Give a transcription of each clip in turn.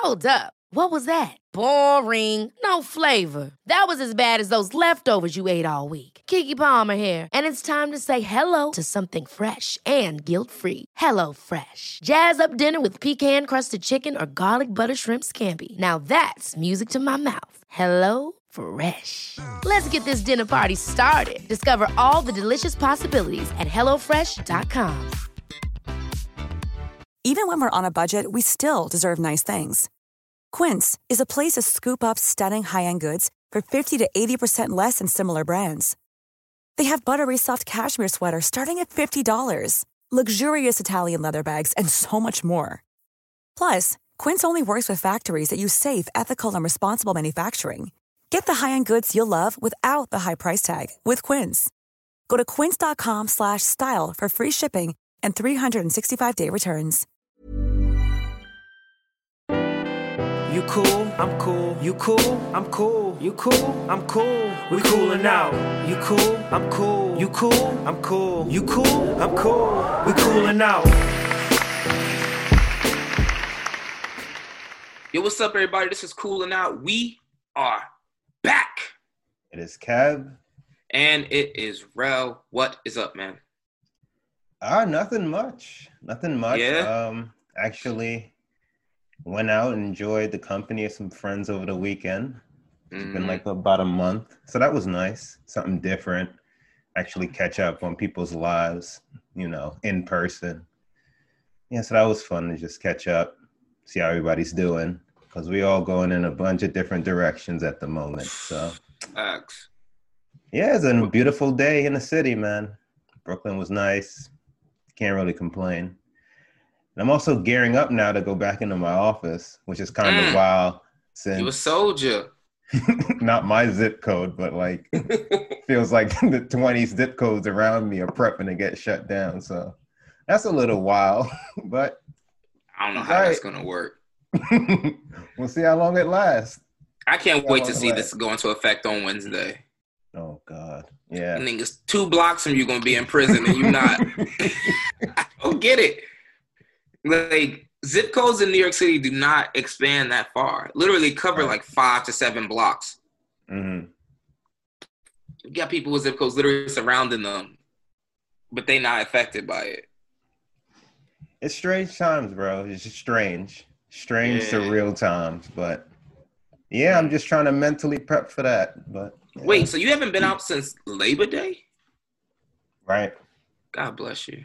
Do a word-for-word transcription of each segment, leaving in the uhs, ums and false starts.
Hold up. What was that? Boring. No flavor. That was as bad as those leftovers you ate all week. Keke Palmer here, and it's time to say hello to something fresh and guilt-free. Hello Fresh. Jazz up dinner with pecan-crusted chicken or garlic butter shrimp scampi. Now that's music to my mouth. Hello Fresh. Let's get this dinner party started. Discover all the delicious possibilities at hello fresh dot com. Even when we're on a budget, we still deserve nice things. Quince is a place to scoop up stunning high-end goods for fifty to eighty percent less than similar brands. They have buttery soft cashmere sweaters starting at fifty dollars, luxurious Italian leather bags, and so much more. Plus, Quince only works with factories that use safe, ethical, and responsible manufacturing. Get the high-end goods you'll love without the high price tag with Quince. Go to quince.com slash style for free shipping and three sixty-five day returns. You cool, I'm cool. You cool, I'm cool. You cool, I'm cool. We coolin' out. You cool, I'm cool. You cool, I'm cool. You cool, I'm cool. We coolin' out. Yo, what's up, everybody? This is Coolin' Out. We are back. It is Kev. And it is Rel. What is up, man? Ah, nothing much. Nothing much. Yeah? Um, actually went out and enjoyed the company of some friends over the weekend. It's Mm-hmm. been like about a month. So that was nice. Something different. Actually catch up on people's lives, you know, in person. Yeah, so that was fun to just catch up, see how everybody's doing. Because we all going in a bunch of different directions at the moment. So Facts. yeah, it's a beautiful day in the city, man. Brooklyn was nice. Can't really complain. And I'm also gearing up now to go back into my office, which is kind of Mm. wild since You a soldier. not my zip code, but like feels like the twenty zip codes around me are prepping to get shut down. So that's a little wild, but I don't know how Right. that's going to work. we'll see how long it lasts. I can't How wait long to it see lasts. this go into effect on Wednesday. Oh God, yeah. Niggas, two blocks from you going to be in prison and you not. I don't get it. Like, zip codes in New York City do not expand that far. Literally cover Right. like five to seven blocks. Mm-hmm. You got people with zip codes literally surrounding them, but they not affected by it. It's strange times, bro. It's just strange, strange, Yeah. surreal times. But yeah, I'm just trying to mentally prep for that. But yeah. Wait, so you haven't been out since Labor Day? Right. God bless you.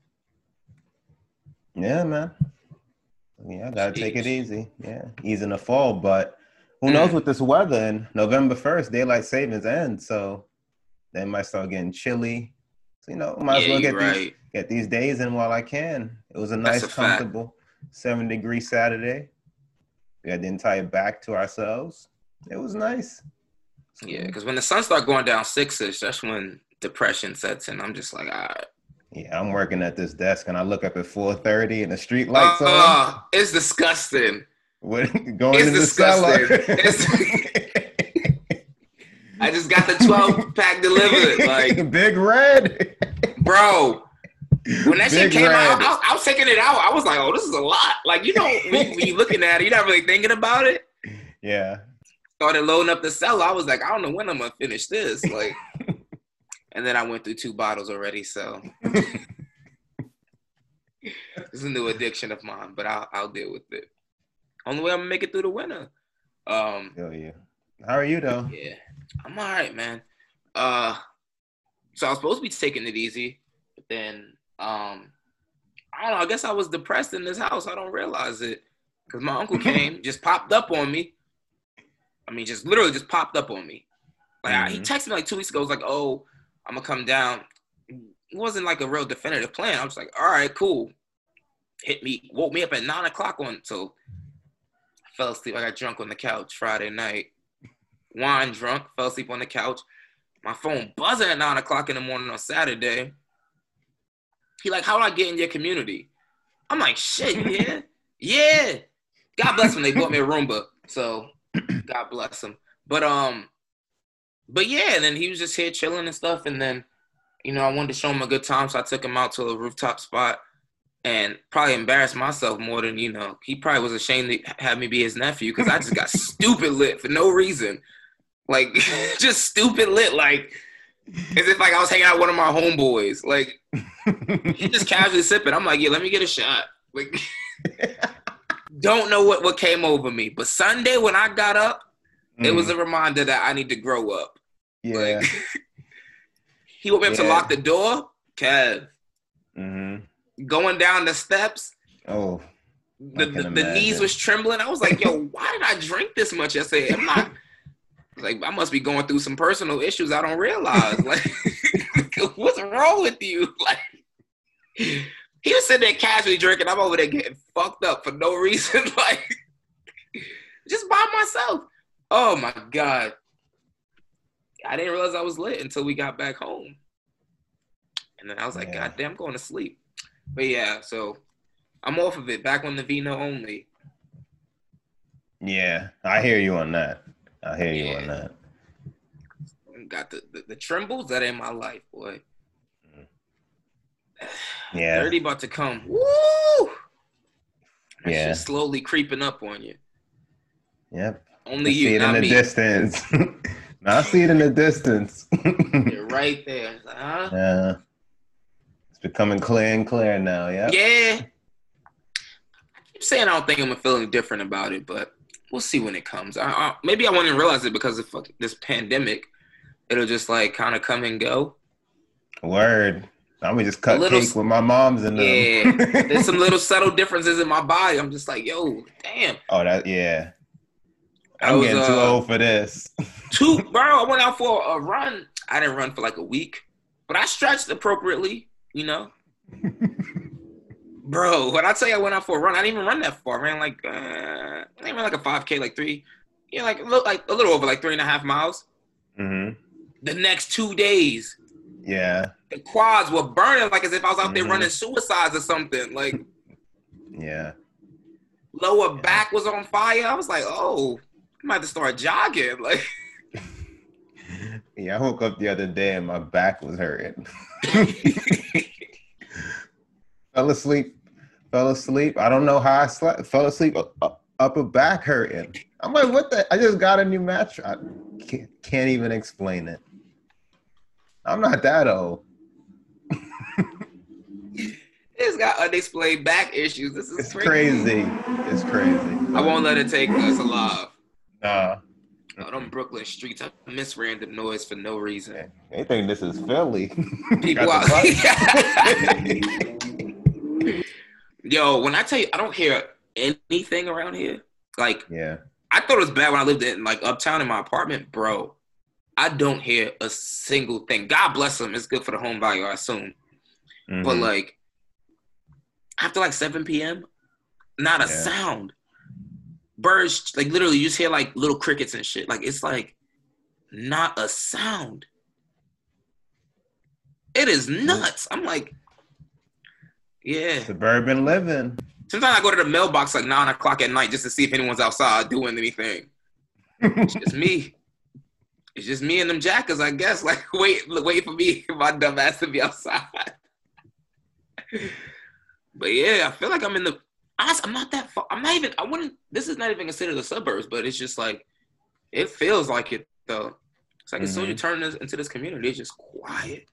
Yeah, man. Yeah, gotta take it Jeez. easy. Yeah, ease in the fall, but who knows Mm. with this weather? And November first, daylight savings ends, so they might start getting chilly. So, you know, might as Yeah, well you get these right. get these days in while I can. It was a That's nice, a fact. comfortable seven degree Saturday. We had the entire back to ourselves. It was nice. Yeah, because when the sun start going down six-ish, that's when depression sets in. I'm just like, all right. Yeah, I'm working at this desk, and I look up at four thirty, and the street lights on. Oh, it's disgusting. With, going It's in the cellar. disgusting. It's- I just got the twelve pack delivered. Like, Big Red. bro, when that shit Big came out, Red. I, I was taking it out. I was like, oh, this is a lot. Like, you know, when, when you're looking at it, you're not really thinking about it. Yeah. Started loading up the cellar. I was like, I don't know when I'm going to finish this. Like, and then I went through two bottles already, so. It's a new addiction of mine, but I'll, I'll deal with it. Only way I'm going to make it through the winter. Um, Hell yeah. How are you, though? Yeah, I'm all right, man. Uh, so I was supposed to be taking it easy, but then um, I don't know. I guess I was depressed in this house. I don't realize it because my uncle came, just popped up on me. I mean, just literally just popped up on me. Like I, he Mhm. texted me like two weeks ago. Was like, "Oh, I'm gonna come down." It wasn't like a real definitive plan. I was like, "All right, cool." Hit me, woke me up at nine o'clock on. So I fell asleep. I got drunk on the couch Friday night. Wine drunk, fell asleep on the couch. My phone buzzing at nine o'clock in the morning on Saturday. He like, how do I get in your community? I'm like, shit, you here? Yeah. God bless them. They bought me a Roomba. So God bless them. But um, but yeah, and then he was just here chilling and stuff. And then, you know, I wanted to show him a good time. So I took him out to a rooftop spot. and probably embarrassed myself more than, you know, he probably was ashamed to have me be his nephew because I just got stupid lit for no reason. Like, just stupid lit, like, as if like I was hanging out with one of my homeboys. Like, he just casually sipping. I'm like, yeah, let me get a shot. Like, don't know what, what came over me. But Sunday when I got up, mm. it was a reminder that I need to grow up. Yeah. Like, he woke me up yeah. to lock the door. Kev. Mm-hmm. Going down the steps. Oh. The, the, the knees was trembling. I was like, yo, why did I drink this much yesterday? I'm not. Like, I must be going through some personal issues I don't realize. Like, what's wrong with you? Like, he was sitting there casually drinking. I'm over there getting fucked up for no reason. Like, just by myself. Oh, my God. I didn't realize I was lit until we got back home. And then I was like, yeah. God damn, I'm going to sleep. But, yeah, so I'm off of it. Back on the vino only. Yeah, I hear you on that. I hear you yeah. on that. Got the, the, the trembles that in my life, boy. Yeah. thirty about to come. Woo! That yeah. shit's slowly creeping up on you. Yep. Only I you, see it not in the me. distance. I see it in the distance. You're right there. Like, huh? Yeah. It's becoming clear and clear now, yeah. Yeah. I keep saying I don't think I'm feeling different about it, but we'll see when it comes. I, I, maybe I won't even realize it because of this pandemic. It'll just like kind of come and go. Word. I'm gonna just cut little, cake with my mom's and them. Yeah. There's some little subtle differences in my body. I'm just like, yo, damn. Oh, that yeah. I'm was, getting too uh, old for this. Two, bro. I went out for a run. I didn't run for like a week, but I stretched appropriately. You know. Bro, when I tell you I went out for a run, I didn't even run that far. I ran like, uh, I didn't run like a five K, like three, you know, like a little, like a little over like three and a half miles. Mm-hmm. The next two days, yeah, the quads were burning like as if I was out mm-hmm. there running suicides or something. Like, yeah, lower yeah. back was on fire. I was like, oh, I might have to start jogging. Like, yeah, I woke up the other day and my back was hurting. Fell asleep. Fell asleep. I don't know how I slept. Fell asleep. Up, upper back hurting. I'm like, what the? I just got a new mattress. I can't, can't even explain it. I'm not that old. It's got unexplained back issues. This is it's crazy. crazy. It's crazy. I won't let it take us alive. Nah. Oh, them Brooklyn streets. I miss random noise for no reason. They think this is Philly. People out. Yo, when I tell you, I don't hear anything around here. Like, yeah, I thought it was bad when I lived in like uptown in my apartment, bro. I don't hear a single thing. God bless them. It's good for the home value, I assume. Mm-hmm. But like after like seven p.m., not a yeah. sound. Birds, like literally, you just hear like little crickets and shit. Like it's like not a sound. It is nuts. I'm like, yeah. Suburban living. Sometimes I go to the mailbox like nine o'clock at night just to see if anyone's outside doing anything. It's just me. It's just me and them jackers, I guess. Like, wait, wait for me, my dumb ass to be outside. But yeah, I feel like I'm in the. Honestly, I'm not that far. I'm not even. I wouldn't. This is not even considered the suburbs, but it's just like, it feels like it though. It's like mm-hmm. as soon as you turn this, into this community, it's just quiet,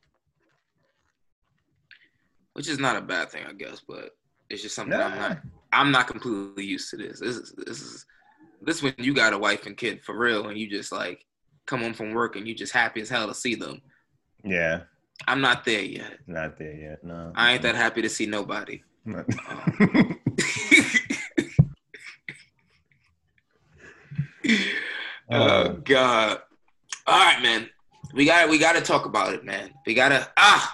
which is not a bad thing, I guess. But it's just something nah. I'm not. I'm not completely used to this. This is this is this is when you got a wife and kid for real, and you just like come home from work and you just happy as hell to see them. Yeah. I'm not there yet. Not there yet. No. I ain't that happy to see nobody. um, oh God! All right, man. We got we got to talk about it, man. We gotta ah.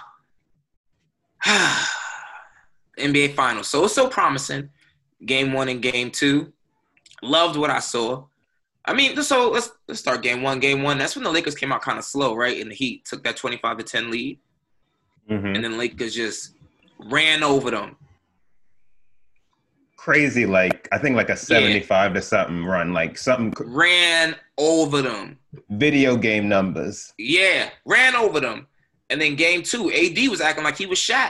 N B A Finals. So it's so promising. Game one and game two. Loved what I saw. I mean, so let's let's start game one. Game one. That's when the Lakers came out kind of slow, right? And the Heat took that twenty-five to ten lead, mm-hmm. and then Lakers just ran over them. Crazy, like I think like a seventy-five yeah. to something run, like something ran over them. Video game numbers. Yeah, ran over them. And then game two, A D was acting like he was Shaq.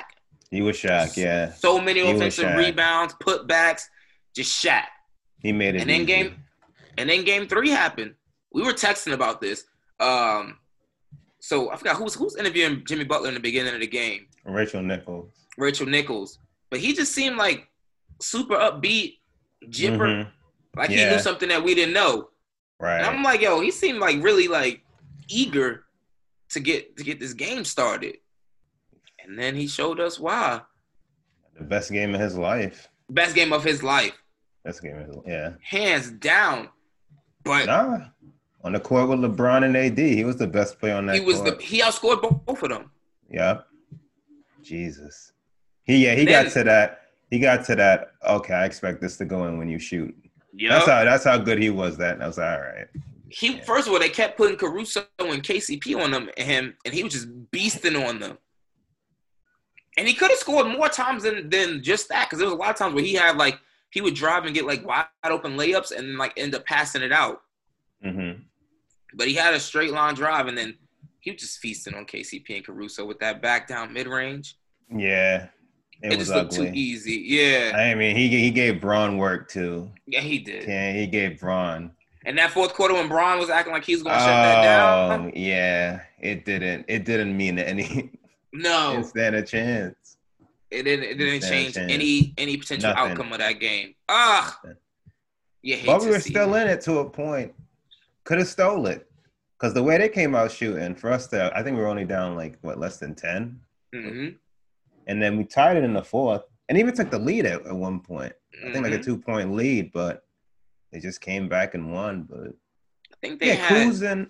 He was Shaq, yeah. So many He was offensive Shaq. rebounds, putbacks, just Shaq. He made it And then easy. game, and then game three happened. We were texting about this. Um, so I forgot who's who's interviewing Jimmy Butler in the beginning of the game. Rachel Nichols. Rachel Nichols, but he just seemed like super upbeat, jipper, Mhm. like he Yeah. knew something that we didn't know. Right. And I'm like, yo, he seemed like really like eager to get to get this game started. And then he showed us why. The best game of his life. Best game of his life, Best game of his yeah. hands down. But Nah. On the court with LeBron and A D, he was the best player on that he was court. the he outscored both, both of them. Yep. Jesus. He yeah, he Then- got to that. He got to that. Okay, I expect this to go in when you shoot. Yeah. That's how that's how good he was. That and I was like, all right. He Yeah. first of all, they kept putting Caruso and K C P on them, him, and he was just beasting on them. And he could have scored more times than than just that, because there was a lot of times where he had like he would drive and get like wide open layups and then like end up passing it out. Mm-hmm. But he had a straight line drive, and then he was just feasting on K C P and Caruso with that back down mid range. Yeah. It, It, was just looked ugly. too easy. Yeah, I mean, he he gave Braun work too. yeah, he did. Yeah, he gave Braun. And that fourth quarter when Braun was acting like he was going to shut that down, Oh, yeah. It didn't. It didn't mean any. no, Didn't stand a chance. it didn't. It didn't Stand a change chance. any any potential Nothing. outcome of that game. Ugh. You hate But to we were see still it. in it to a point. Could have stole it. Because the way they came out shooting, for us to, I think we were only down like, what, less than ten? Mhm. And then we tied it in the fourth and even took the lead at, at one point. I think like a Mhm. two point lead, but they just came back and won. But I think they yeah, had. Kuz and,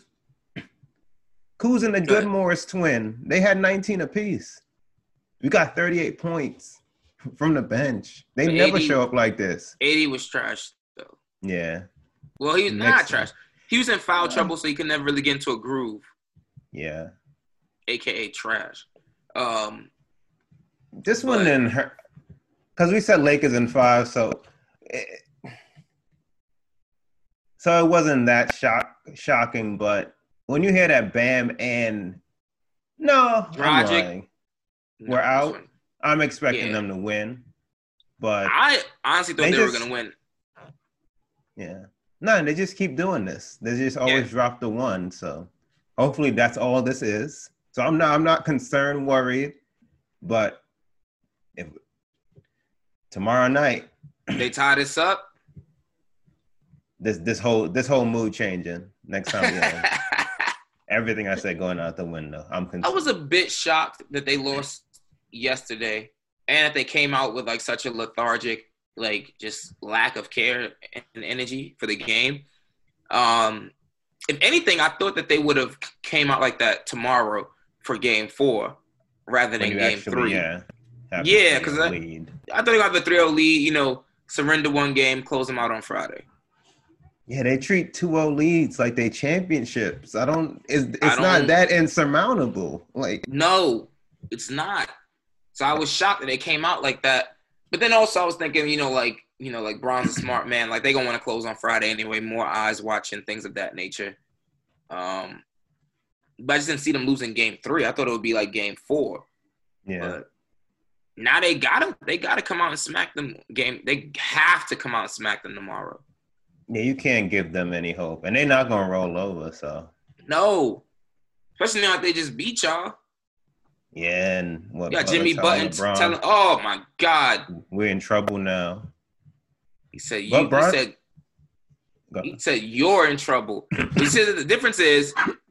Kuz and the Go ahead. Goodmorris twin, they had nineteen apiece. We got thirty-eight points from the bench. They But never eighty show up like this. eighty was trash though. Yeah, Well, he was not Next- trash. He was in foul trouble, so he could never really get into a groove, yeah. aka trash. Um, This one But- didn't hurt because we said Lakers in five, so it, so it wasn't that shock shocking. But when you hear that Bam and no, I'm Dragic? lying. no, We're this out. one- I'm expecting Yeah. them to win, but I honestly thought They they, were just- gonna win. yeah, no, they just keep doing this. They just always Yeah. drop the one. So hopefully that's all this is. So I'm not, I'm not concerned, worried, but if tomorrow night. They tied us up. This this whole this whole mood changing next time. You know, everything I said going out the window. I'm I concerned. was a bit shocked that they lost yesterday, and that they came out with like such a lethargic, like just lack of care and energy for the game. Um, if anything, I thought that they would have came out like that tomorrow for Game Four rather When than you Game actually, Three. yeah, have Yeah, the 'cause I- lead. I thought they got the three oh lead. You know, surrender one game, close them out on Friday. Yeah, they treat two oh leads like they championships. I don't. It's it's I not don't- that insurmountable. Like No, it's not. So I was shocked that they came out like that. But then also I was thinking, you know, like, you know, like Braun's a smart man. Like they gonna want to close on Friday anyway. More eyes watching, things of that nature. Um, but I just didn't see them losing Game Three. I thought it would be like Game Four. yeah, But now they got them. They got to come out and smack them. Game. They have to come out and smack them tomorrow. yeah, you can't give them any hope, and they're not gonna roll over. So No, especially now that they just beat y'all. yeah, and what? You got Butler Jimmy telling Button LeBron, telling. Oh my God. we're in trouble now. He said, you, But he Bron- said, Go- he said, you're in trouble. He said that the difference is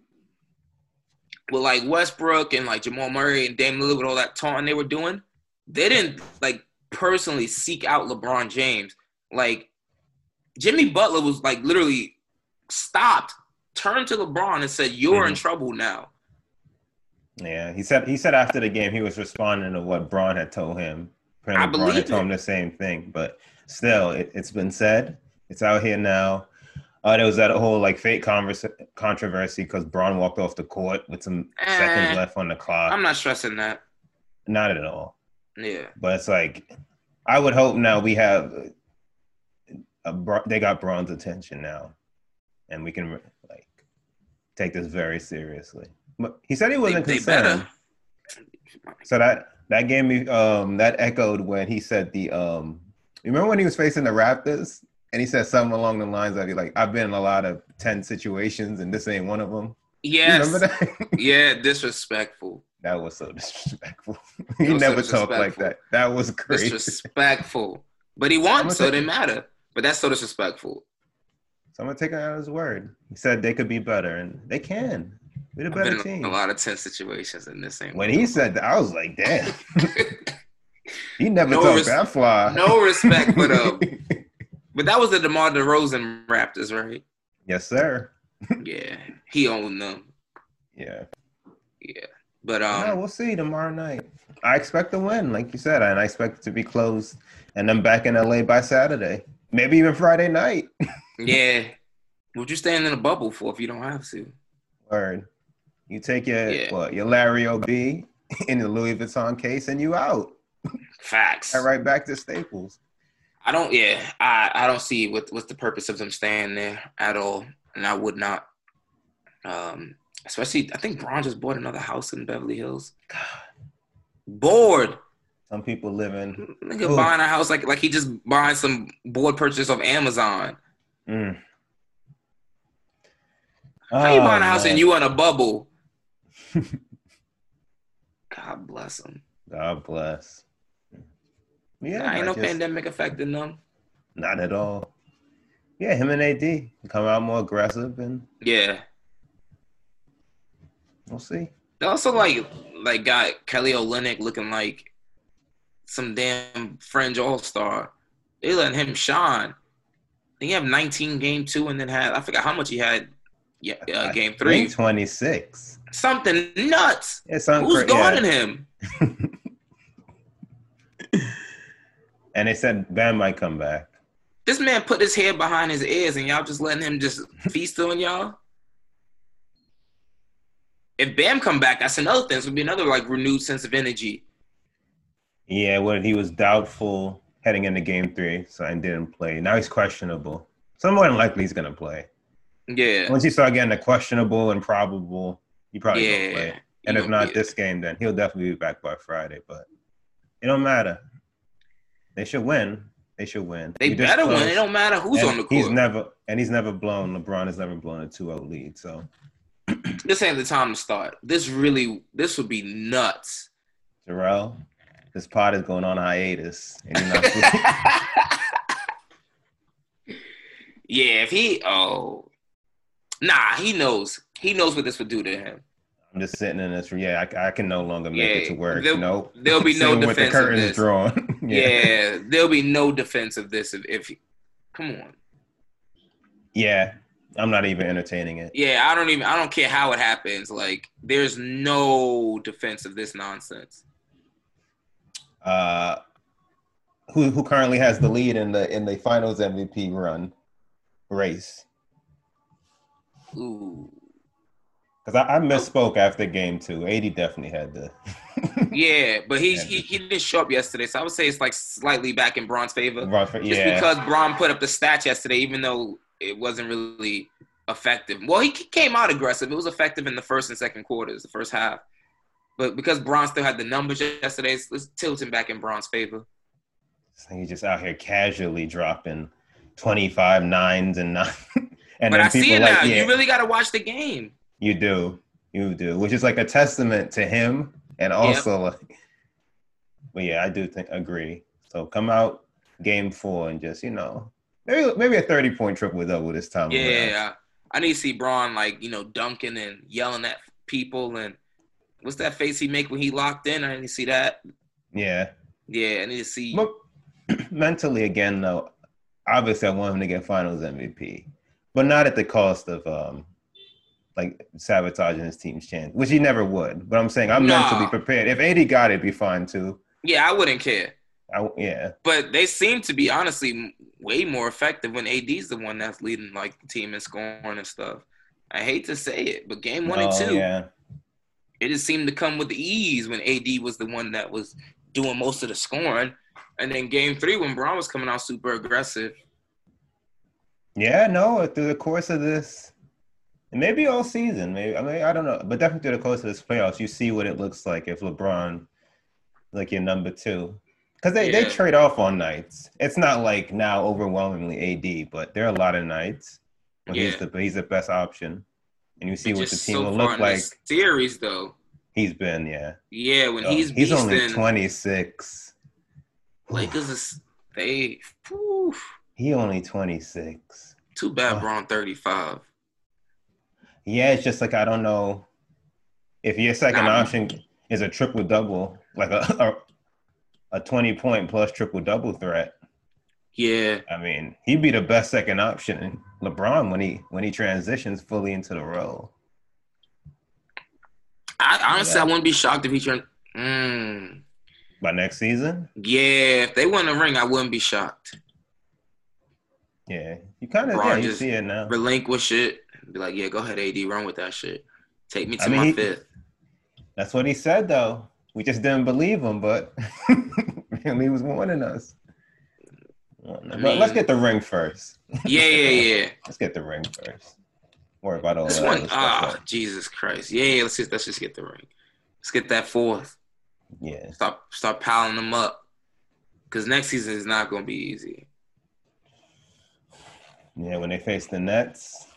with like Westbrook and like Jamal Murray and Dame Lillard with all that taunting they were doing, they didn't like personally seek out LeBron James. Like Jimmy Butler was like literally stopped, turned to LeBron and said, you're in Mhm. trouble now. Yeah, he said he said after the game he was responding to what Braun had told him. Apparently I Braun had believe told it. him the same thing, but still, it, it's been said. It's out here now. Uh, there was that whole like fake converse, controversy because Braun walked off the court with some Eh, seconds left on the clock. I'm not stressing that. Not at all. Yeah. But it's like, I would hope now we have, a, Bra- they got Braun's attention now, and we can like take this very seriously. But he said he wasn't They- they concerned. better. So that That gave me um that echoed when he said the um. You remember when he was facing the Raptors and he said something along the lines of like, "I've been in a lot of tense situations and this ain't one of them." You Yes. remember that? Yeah, disrespectful. That was so disrespectful. He was so never talked like disrespectful. that. That was crazy. Disrespectful. But he won, so it didn't matter. But that's so disrespectful. So I'm gonna take him at his word. He said they could be better, and they can. We're the I've better been team. in a lot of tense situations in this same. When he said that, I was like, damn. He never No talked res- that fly. No respect for them. But that was the DeMar DeRozan Raptors, right? Yes, sir. Yeah, he owned them. Yeah. Yeah, but um, no, we'll see tomorrow night. I expect to win, like you said, and I expect it to be closed, and I'm back in L A by Saturday, maybe even Friday night. Yeah, what you staying in a bubble for if you don't have to? Word. You take your Yeah. what, your Larry O B in the Louis Vuitton case, and you out. Facts. And right back to Staples. I don't. Yeah, I I don't see what what's the purpose of them staying there at all, and I would not. Um, especially I think Braun just bought another house in Beverly Hills. God, bored. Some people live in. Nigga Ooh. buying a house like like he just buying some board purchase off Amazon. Mm. How you Oh, buying a house man. and you in a bubble? God bless him. God bless. Yeah, Nah, ain't no I just- pandemic affecting them. Not at all. Yeah, him and A D come out more aggressive, and Yeah. we'll see. They also like like got Kelly Olynyk looking like some damn fringe all star. They letting him shine. He have nineteen game two and then had I forgot how much he had. Yeah, uh, game I three. think twenty-six. Something nuts. Yeah, something Who's cra- yeah. guarding him? And they said Bam might come back. This man put his head behind his ears and y'all just letting him just feast on y'all. If Bam come back, that's another thing. This would be another like renewed sense of energy. Yeah, well, he was doubtful heading into game three, so and didn't play. Now he's questionable. So more than likely he's gonna play. Yeah. Once you start getting the questionable and probable, he probably Yeah, gonna play. he And if gonna not be this game, then he'll definitely be back by Friday. But it don't matter. They should win. They should win. They We just better win. closed. It don't matter who's And on the court. He's never and he's never blown. LeBron has never blown a two oh lead. So This ain't the time to start. This really, this would be nuts. Jarrell, this pod is going on hiatus. And you're not Yeah, if he, oh, nah, he knows. He knows what this would do to him. I'm just sitting in this. Yeah, I, I can no longer make Yeah, it to work. there- Nope. there'll be no Sitting with the defense of curtains this. drawn. Yeah. there'll be no defense of this if, if he, come on. Yeah, I'm not even entertaining it. Yeah, I don't even, I don't care how it happens. Like, there's no defense of this nonsense. Uh, who who currently has the lead in the in the Finals M V P run race? Ooh. Because I, I misspoke after game two. A D definitely had the. Yeah, but he, he he didn't show up yesterday, so I would say it's like slightly back in Braun's favor. Right for- Just yeah. because Braun put up the stats yesterday, even though it wasn't really effective. Well, he came out aggressive. It was effective in the first and second quarters, the first half. But because Braun still had the numbers yesterday, it's, it's tilting back in Braun's favor. So he's just out here casually dropping twenty-five nines and nine. And But then I see people it like, now. yeah, You really got to watch the game. you do, you do, which is like a testament to him, and also like, but yeah, I do think agree. So come out game four and just you know maybe maybe a thirty point triple double this time. around. Yeah, I need to see Braun like you know dunking and yelling at people and what's that face he make when he locked in? I need to see that. yeah. Yeah, I need to see. But mentally, again, though, obviously I want him to get Finals M V P, but not at the cost of um like sabotaging his team's chance, which he never would. But I'm saying I'm Nah. mentally prepared. If A D got it, it'd be fine too. Yeah, I wouldn't care. I, yeah. But they seem to be honestly way more effective when A D's the one that's leading like the team in scoring and stuff. I hate to say it, but game one and Oh, two, yeah. it just seemed to come with ease when A D was the one that was doing most of the scoring. And then game three, when Braun was coming out super aggressive. Yeah, no, through the course of this, and maybe all season, maybe I mean I don't know, but definitely through the course of this playoffs, you see what it looks like if LeBron like your number two. Because they, they Yeah. trade off on nights. It's not like now overwhelmingly A D, but there are a lot of nights when he's Yeah. the he's the best option. And you see And what the just team so will far look in like. this series, though. He's been, yeah. Yeah, when Oh, he's he's only beasting, twenty-six. Lakers is they. Whew, He only twenty-six. too bad, Oh. Braun thirty-five. Yeah, it's just like I don't know if your second Nah. option is a triple double, like a a, a twenty point plus triple double threat. Yeah, I mean, he'd be the best second option in LeBron when he when he transitions fully into the role. I honestly Yeah. I wouldn't be shocked if he turned. Mm, By next season, yeah, if they win a ring, I wouldn't be shocked. yeah, you kind of LeBron yeah, you just see it now. Relinquish it. Be like, yeah, go ahead, A D, run with that shit. Take me to I mean, my he- fifth. That's what he said, though. We just didn't believe him, but he was warning us. But mean- let's get the ring first. Yeah, yeah, yeah. Let's get the ring first. Worry about all This that one, other stuff. ah, Jesus Christ. Yeah, yeah, let's just let's just get the ring. Let's get that fourth. Yeah. Start start piling them up. Because next season is not going to be easy. Yeah, when they face the Nets.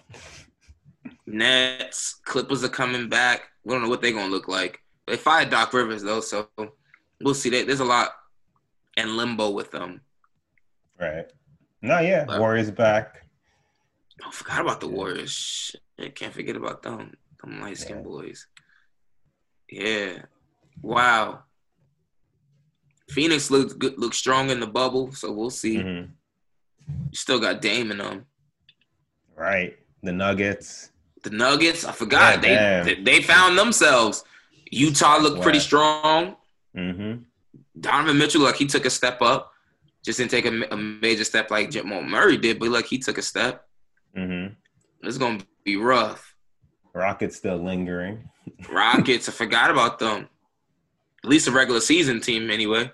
Nets, Clippers are coming back. We don't know what they're going to look like. They fired Doc Rivers, though, so we'll see. That There's a lot in limbo with them. Right. No, yeah. But- Warriors back. I forgot about the Warriors. Shit, can't forget about them. Them light-skinned Yeah. boys. Yeah. Wow. Phoenix looks good, looks strong in the bubble, so we'll see. Mhm. You still got Dame in them. Right. The Nuggets. The Nuggets, I forgot. Yeah, they, damn. they they found themselves. Utah looked pretty Wow. strong. Mm-hmm. Donovan Mitchell, like he took a step up. Just didn't take a, ma- a major step like Jamal Murray did, but like he took a step. Mm-hmm. It's gonna be rough. Rockets still lingering. Rockets, I forgot about them. At least a regular season team, anyway.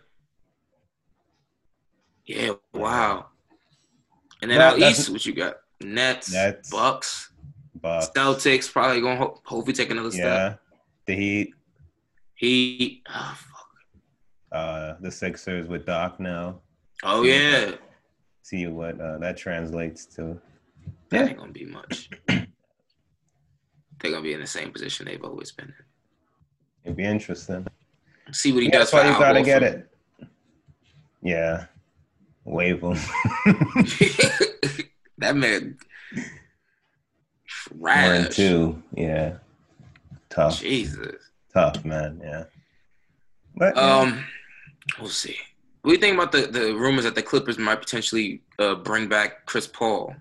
Yeah, wow. And then Well, out that's- east, what you got? Nets, Nets. Bucks, Bucks. Celtics probably gonna ho- hopefully take another step. Yeah. The Heat. He, oh, fuck. Uh, the Sixers with Doc now. Oh yeah, See what uh, that translates to. that Yeah. ain't gonna be much. They're gonna be in the same position they've always been in. It'd be interesting. See what he Yeah, does. that's why for you Al gotta get Horford. it. Yeah. Wave them. That man, One and trash. two. Yeah. Tough. Jesus. Tough, man. Yeah. But yeah. Um, we'll see. What do you think about the, the rumors that the Clippers might potentially uh, bring back Chris Paul?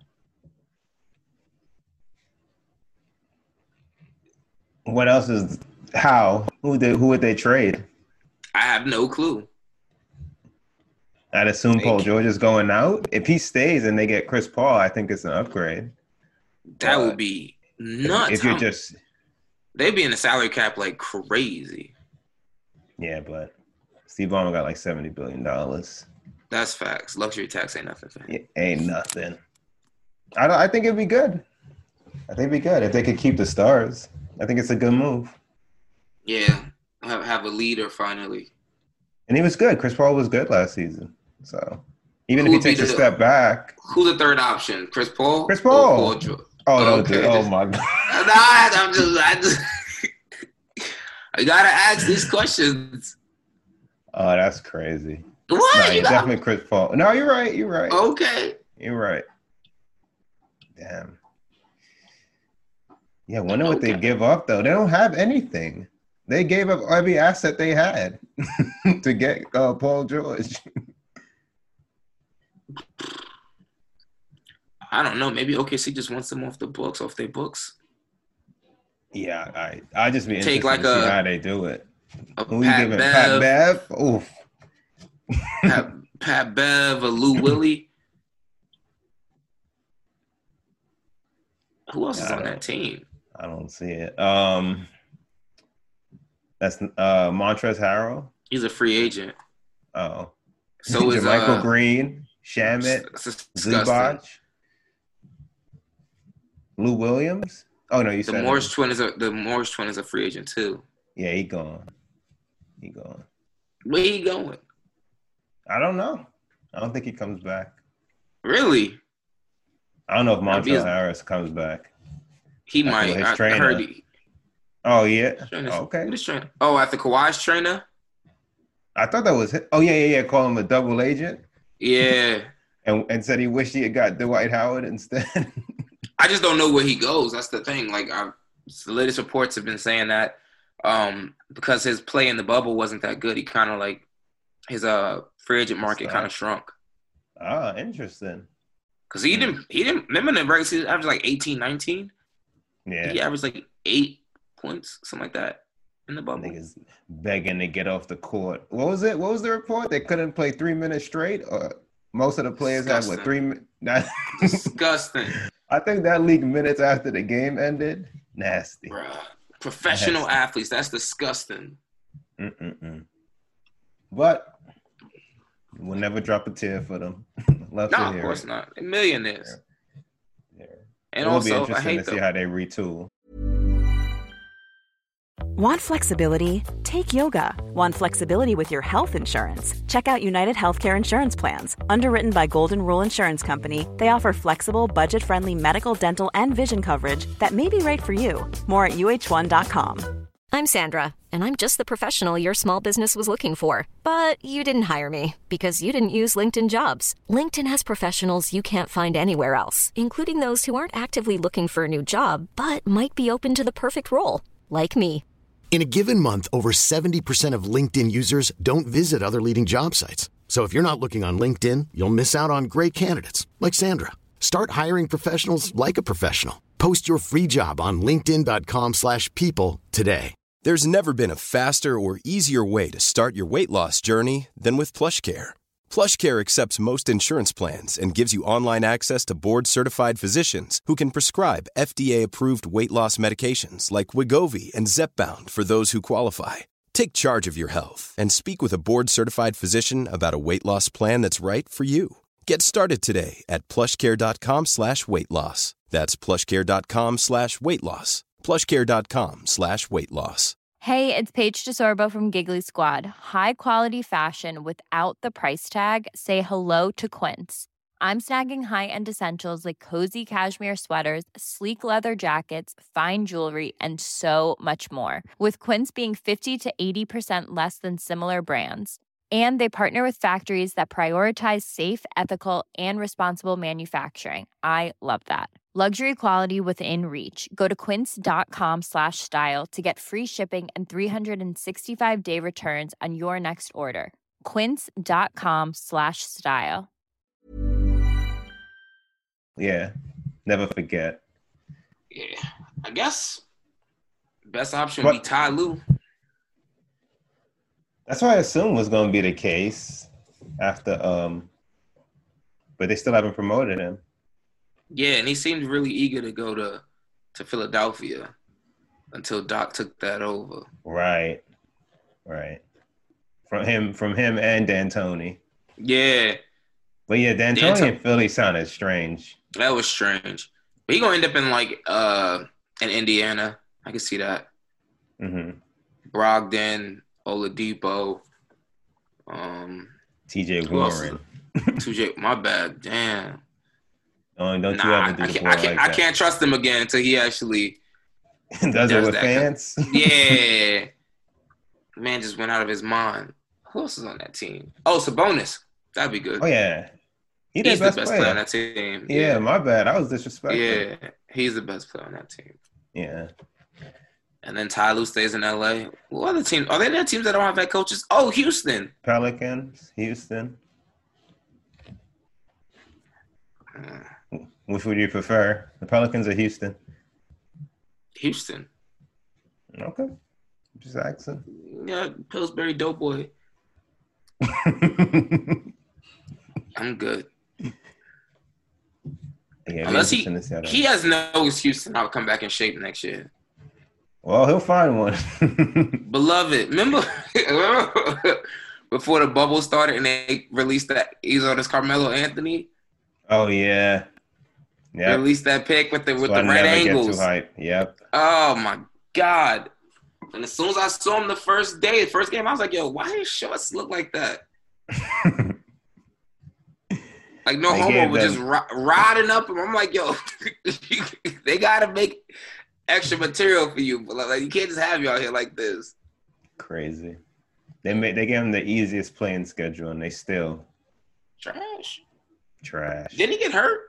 What else is how? Who would they, who would they trade? I have no clue. I'd assume Paul Thank you. George is going out. If he stays and they get Chris Paul, I think it's an upgrade. That But would be If- nuts. If you're How- just They'd be in the salary cap like crazy. yeah, but Steve Ballmer got like seventy billion dollars. That's facts. Luxury tax ain't nothing for him. It ain't nothing. I don't, I think it'd be good. I think it'd be good if they could keep the stars. I think it's a good move. Yeah, have, have a leader finally. And he was good. Chris Paul was good last season. So even Who if would he be takes a the- step back, Who's the third option? Chris Paul? Chris Or Paul. Paul George? oh no, Okay. dude, oh my god. Nah, I'm just, I just, I gotta ask these questions. Oh, that's crazy. What? No, You you're got- definitely Chris Paul. No, you're right. You're right. Okay. You're right. Damn. Yeah, I wonder what they Okay. give up though. They don't have anything. They gave up every asset they had to get uh, Paul George. I don't know. Maybe O K C just wants them off the books, off their books. Yeah, I I just be Take interested like to see a- how they do it. A Who you Pat giving? Bev, Pat Bev? Oof. Pat, Pat Bev, a Lou Willie. Who else is I on don't- that team? I don't see it. Um, that's uh Montrezl Harrell. He's a free agent. Oh, So is Michael uh, Green, Shamit, it's disgusting. Zubac, Lou Williams. Oh no, you The said Morris it. twin is a the Morris twin is a free agent too. Yeah, he gone. He gone. Where he going? I don't know. I don't think he comes back. Really? I don't know if That'd be Montrezl his- Harris comes back. He After might. his I, I trainer. heard he. Oh yeah. Trainer, Oh, okay. Who this trainer? Oh, after Kawhi's trainer. I thought that was. His. Oh yeah, yeah, yeah. Call him a double agent, Yeah. and and said he wished he had got Dwight Howard instead. I just don't know where he goes. That's the thing. Like, I, the latest reports have been saying that um, because his play in the bubble wasn't that good. He kind of like his uh free agent market kind of shrunk. Ah, interesting. Cause he didn't. He didn't. Remember in the regular season, averaged like eighteen, nineteen. Yeah. He averaged like eight points, something like that, in the bubble. Niggas begging to get off the court. What was it? What was the report? They couldn't play three minutes straight, or most of the players had what three minutes? Disgusting. I think that league minutes after the game ended. Nasty. Bruh. Professional Nasty. athletes. That's disgusting. Mm-mm-mm. But we'll never drop a tear for them. Love No, to of hear course it. not. They're millionaires. Yeah. And It will be also, I interesting hate to see them. how they retool. Want flexibility? Take yoga. Want flexibility with your health insurance? Check out United Healthcare Insurance Plans. Underwritten by Golden Rule Insurance Company, they offer flexible, budget-friendly medical, dental, and vision coverage that may be right for you. More at U H one dot com. I'm Sandra, and I'm just the professional your small business was looking for. But you didn't hire me because you didn't use LinkedIn Jobs. LinkedIn has professionals you can't find anywhere else, including those who aren't actively looking for a new job, but might be open to the perfect role, like me. In a given month, over seventy percent of LinkedIn users don't visit other leading job sites. So if you're not looking on LinkedIn, you'll miss out on great candidates like Sandra. Start hiring professionals like a professional. Post your free job on linkedin dot com slash people today. There's never been a faster or easier way to start your weight loss journey than with PlushCare. PlushCare accepts most insurance plans and gives you online access to board-certified physicians who can prescribe F D A-approved weight loss medications like Wegovy and Zepbound for those who qualify. Take charge of your health and speak with a board-certified physician about a weight loss plan that's right for you. Get started today at plushcare.com slash weight loss. That's plushcare.com slash weight loss. plushcare.com slash weight loss. Hey, it's Paige DeSorbo from Giggly Squad. High quality fashion without the price tag. Say hello to Quince. I'm snagging high-end essentials like cozy cashmere sweaters, sleek leather jackets, fine jewelry, and so much more. With Quince being fifty to eighty percent less than similar brands. And they partner with factories that prioritize safe, ethical, and responsible manufacturing. I love that. Luxury quality within reach. Go to quince.com slash style to get free shipping and three sixty-five day returns on your next order. Quince.com slash style. Yeah. Never forget. Yeah. I guess best option What- would be Ty Lue. That's what I assumed was going to be the case after, um, but they still haven't promoted him. Yeah, and he seemed really eager to go to, to Philadelphia until Doc took that over. Right. Right. From him, from him and D'Antoni. Yeah, But yeah, D'Antoni D'Anto- and Philly sounded strange. that was strange. But he gonna end up in like uh in Indiana. I can see that. Mm-hmm. Brogdon, Oladipo, um, T J who else? Warren. Two J. My bad. Damn. Oh, don't you Nah, I, ever do I the can't. boy I can't, like I that. can't trust him again until he actually. Does it does with that. fans? Yeah. Man just went out of his mind. Who else is on that team? Oh, Sabonis. That'd be good. Oh yeah, he their He's best the best player. player on that team. Yeah, my bad. I was disrespectful. Yeah, he's the best player on that team. Yeah. And then Ty Lue stays in L A. What other team? Are there any teams that don't have head coaches? Oh, Houston. Pelicans, Houston. Uh, Which would you prefer, the Pelicans or Houston? Houston. Okay, just asking. Yeah, Pillsbury Doughboy. I'm good. Yeah, Unless he interesting to see how that- he has no excuse to not come back in shape next year. Well, he'll find one. Beloved, remember before the bubble started and they released that he's on this Carmelo Anthony? Oh yeah, They yeah. released that pic with the with So I the right never get angles. too hype. Yep. Oh my God. And as soon as I saw him the first day, the first game, I was like, yo, why his shorts look like that? Like, no They homo gave was them- just ri- riding up him. I'm like, yo, they got to make extra material for you. But like, you can't just have you out here like this. Crazy. They made they gave him the easiest playing schedule, and they still Trash. trash. Didn't he get hurt?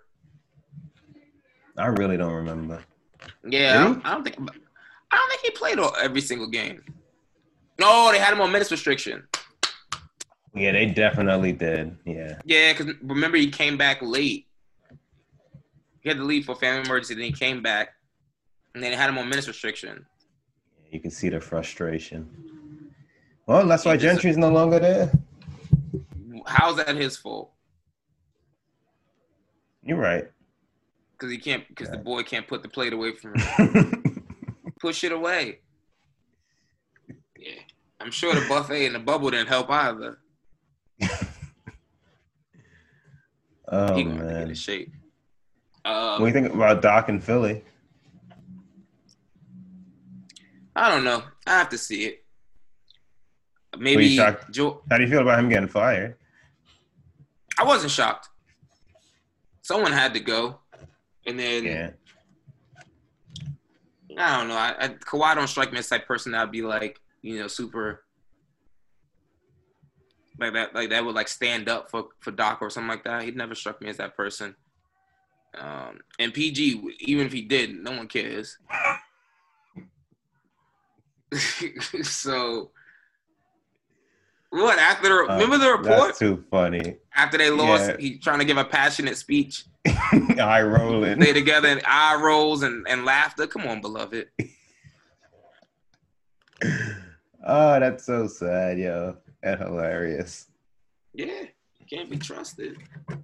I really don't remember. Yeah, I Did don't, I don't think I don't think he played all, every single game. No, they had him on minutes restriction. Yeah, they definitely did. Yeah. Yeah, because remember he came back late. He had to leave for family emergency, then he came back, and then they had him on minutes restriction. You can see the frustration. Well, that's why He just- Gentry's no longer there. How's that his fault? You're right. Because he can't. Because the Right. boy can't put the plate away from him. Push it away. Yeah, I'm sure the buffet and the bubble didn't help either. Oh He gonna have to get man. in shape. What Um, do you think about Doc in Philly? I don't know. I have to see it. Were Maybe you shocked? Joe. How do you feel about him getting fired? I wasn't shocked. Someone had to go, and then Yeah. I don't know. I, I Kawhi don't strike me as the type of person that'd be like, you know, super like that, like that would like stand up for, for Doc or something like that. He never struck me as that person. Um, and P G, even if he did, no one cares. So what after the, Uh, remember the report That's too funny. after they lost? Yeah. He trying to give a passionate speech. Eye rolling. Stay together and eye rolls and, and laughter. Come on, beloved. Oh, that's so sad, yo. That's hilarious. Yeah, can't be trusted.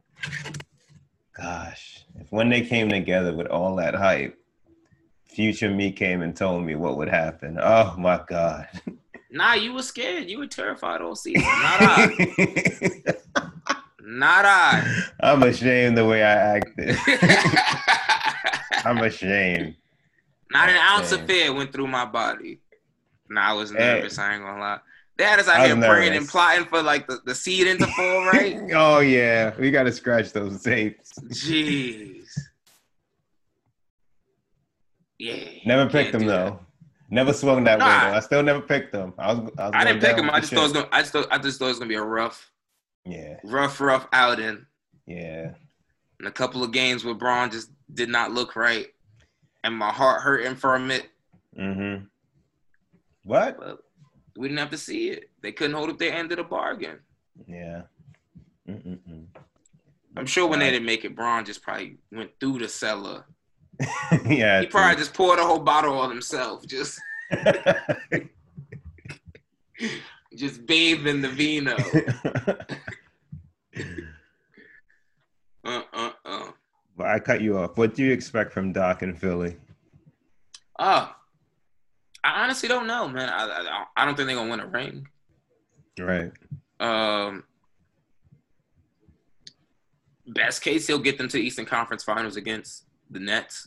Gosh, if when they came together with all that hype, future me came and told me what would happen. Oh my God. Nah, you were scared. You were terrified all season. Not I. Not I. I'm ashamed the way I acted. I'm ashamed. Not an ounce of Dang. fear went through my body. Nah, I was Hey. nervous. I ain't gonna lie. Dad is out I here was praying and nervous. plotting for like the, the seeding to fall right. Oh yeah, we gotta scratch those tapes. Jeez. Yeah. Never you picked can't him do though. Never swung that way Nah. though. I still never picked him. I was. I, was I going didn't pick down him. with I the just thought it was ship. gonna. I just thought. I just thought it was gonna be a rough, Yeah, rough, rough outing. yeah. And a couple of games where Braun just did not look right, and my heart hurting from it. Mm-hmm. What? But we didn't have to see it. They couldn't hold up their end of the bargain. Yeah. Mm-mm-mm. I'm sure when they Right. didn't make it, Braun just probably went through the cellar. Yeah. He probably just poured a whole bottle on himself, just just bathed in the vino. uh uh uh. But I cut you off. What do you expect from Doc in Philly? Oh, I honestly don't know, man. I I, I don't think they're gonna win a ring. Right. Um, best case, he'll get them to Eastern Conference Finals against the Nets.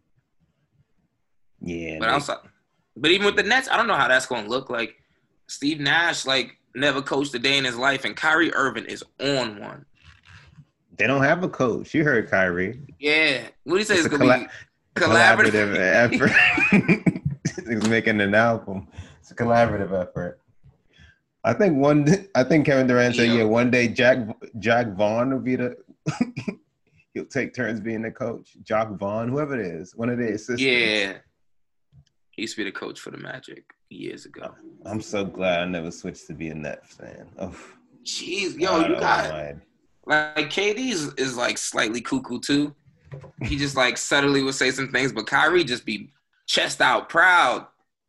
Yeah. But they- outside, but even with the Nets, I don't know how that's going to look. Like Steve Nash, like never coached a day in his life, and Kyrie Irving is on one. They don't have a coach. You heard Kyrie. Yeah, what do you say? It's It's, a going to be collaborative collaborative. effort. He's making an album. It's a collaborative effort. I think one. I think Kevin Durant said, Yeah. "Yeah, one day Jack Jack Vaughn will be the. He'll take turns being the coach. Jock Vaughn, whoever it is, one of the assistants." Yeah, he used to be the coach for the Magic years ago. I'm so glad I never switched to be a Nets fan. Oh, Jeez, yo, God you got almighty. like K D is, is like slightly cuckoo too. He just like subtly would say some things, but Kyrie just be chest out proud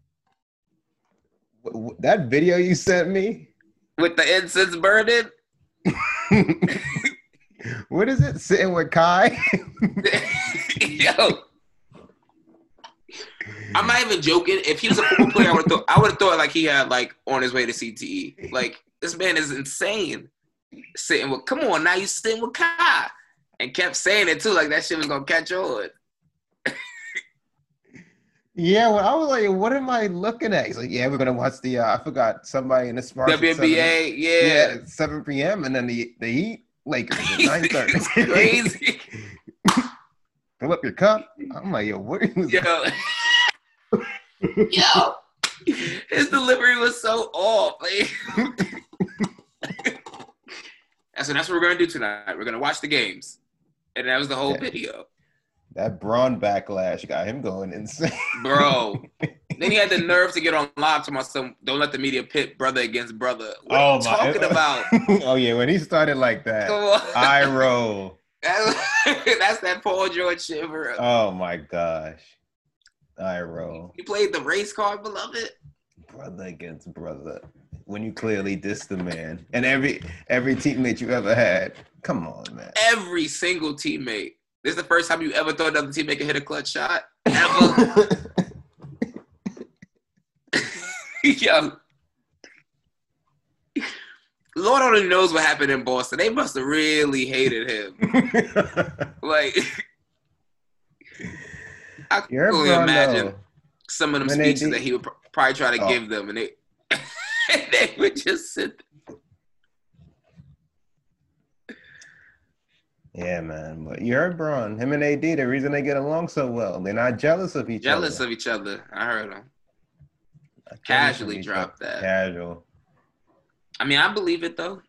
W- w- That video you sent me. with the incense burning. What is it? Sitting with Kai? Yo, I'm not even joking. If he was a football player, I would have thought I would have thought like he had like on his way to C T E. Like this man is insane. Sitting with, come on now, you sitting with Kai, and kept saying it too, like that shit was gonna catch on. Yeah, well, I was like, what am I looking at? He's like, yeah, we're gonna watch the. Uh, I forgot somebody in the Sparks. W N B A, yeah, yeah, at seven p.m. and then the the Heat Lakers at nine thirty. Crazy. Fill up your cup. I'm like, yo, what is Yo, yo, his delivery was so off. Like, that's what that's what we're gonna do tonight. We're gonna watch the games, and that was the whole yeah. video. That Braun backlash got him going insane. Bro. Then he had the nerve to get on live to my son, don't let the media pit brother against brother. What oh are you my. talking about? Oh, yeah, when he started like that, I roll. That's, that's that Paul George shit, bro. Oh, my gosh. I roll. You played the race card, beloved? Brother against brother. When you clearly diss the man. And every every teammate you ever had. Come on, man. Every single teammate. This is the first time you ever thought another teammate could hit a clutch shot? Ever? Yo. Lord only knows what happened in Boston. They must have really hated him. Like, I can only imagine though. Some of them when speeches that he would probably try to oh. give them, and they, and they would just sit there. Yeah, man. But you heard Braun. Him and A D, the reason they get along so well, they're not jealous of each jealous other. Jealous of each other. I heard him. Casually dropped that. Casual. I mean, I believe it, though.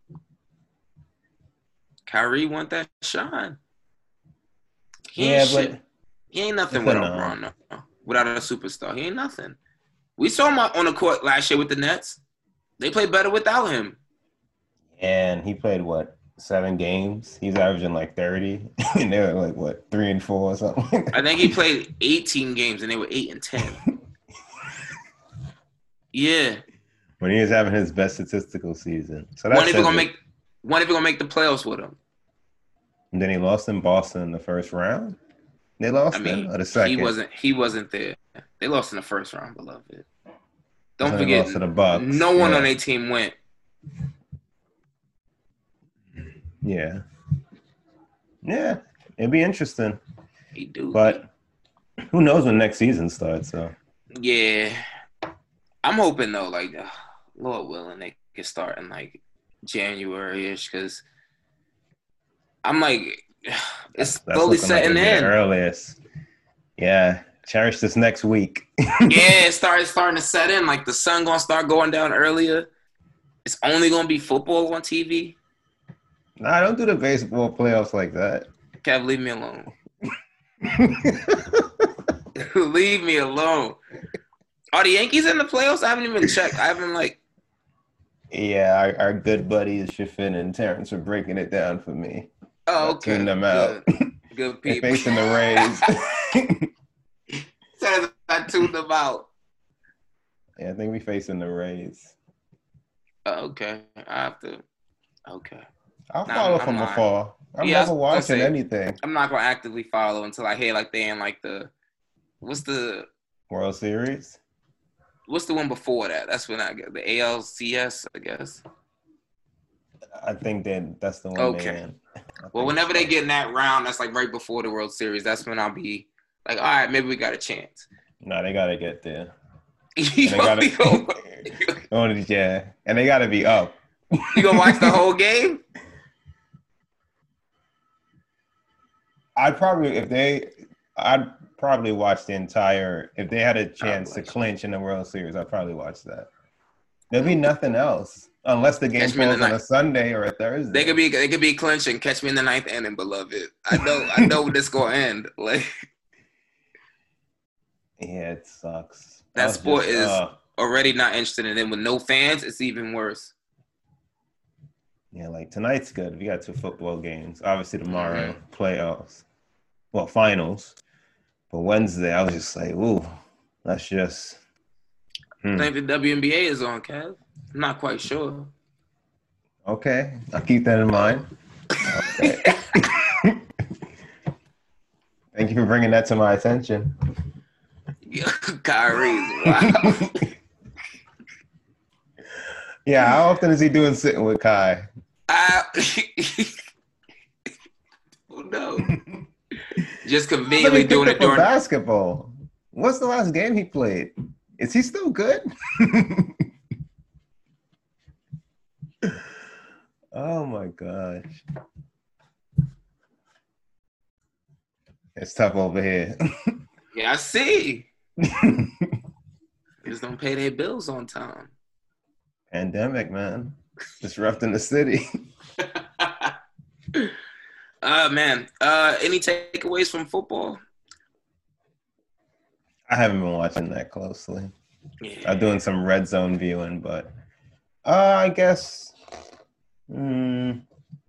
Kyrie want that shine. He yeah, ain't but... Shit. He ain't nothing without Braun, no. Without a superstar. He ain't nothing. We saw him on the court last year with the Nets. They played better without him. And he played, what? Seven games. He's averaging like thirty, and they were like what three and four or something. I think he played eighteen games, and they were eight and ten. Yeah. When he was having his best statistical season. So that's when if gonna make when if gonna make the playoffs with him? And then he lost in Boston in the first round. They lost. I mean, him, or the second. He wasn't. He wasn't there. They lost in the first round, beloved. Don't forget. Lost to the Bucks. No one yeah. on their team went. Yeah. Yeah. It'd be interesting. He do. But who knows when next season starts, so. Yeah. I'm hoping, though, like, uh, Lord willing, they can start in, like, January-ish, because I'm, like, it's that's, slowly that's setting like in. Earliest. Yeah. Cherish this next week. Yeah, it started starting to set in. Like, the sun going to start going down earlier. It's only going to be football on T V. Nah, don't do the baseball playoffs like that. Kev, leave me alone. Leave me alone. Are the Yankees in the playoffs? I haven't even checked. I haven't, like... Yeah, our, our good buddies, Shafin and Terrence, are breaking it down for me. Oh, okay. Tuning them out. Good, good people. They're facing the Rays. Says I tuned them out. Yeah, I think we facing the Rays. Uh, okay. I have to... Okay. I'll nah, follow I'm, from I'm afar. I'm yeah, never watching anything. I'm not gonna actively follow until I hear like they in like the what's the World Series? What's the one before that? That's when I get the A L C S, I guess. I think that that's the one. Okay. Well, whenever so. they get in that round, that's like right before the World Series. That's when I'll be like, all right, maybe we got a chance. No, they gotta get there. you they gotta, oh, yeah, and they gotta be up. You gonna watch the whole game? I'd probably, if they, I'd probably watch the entire, if they had a chance to clinch in the World Series, I'd probably watch that. There'd be nothing else, unless the game falls on a Sunday or a Thursday. They could be, they could be clinching, catch me in the ninth inning, beloved. I know, I know this gonna end. Like, yeah, it sucks. That sport just, is uh, already not interested in it. With no fans, it's even worse. Yeah, like tonight's good. We got two football games. Obviously tomorrow, mm-hmm. playoffs. Well, finals. But Wednesday, I was just like, ooh, that's just. Hmm. I think the W N B A is on, Kev. I'm not quite sure. Okay, I'll keep that in mind. Okay. Thank you for bringing that to my attention. Yeah, Kyrie, wow. Yeah, how often is he doing sitting with Kai? I oh no. Just conveniently doing it during basketball. What's the last game he played? Is he still good? Oh my gosh. It's tough over here. Yeah, I see. Just don't pay their bills on time. Pandemic, man. Disrupting the city. uh man. Uh any takeaways from football? I haven't been watching that closely. Yeah. I'm doing some red zone viewing, but uh I guess mm,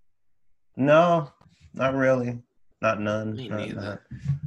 no, not really. Not none. Me not, neither. Not.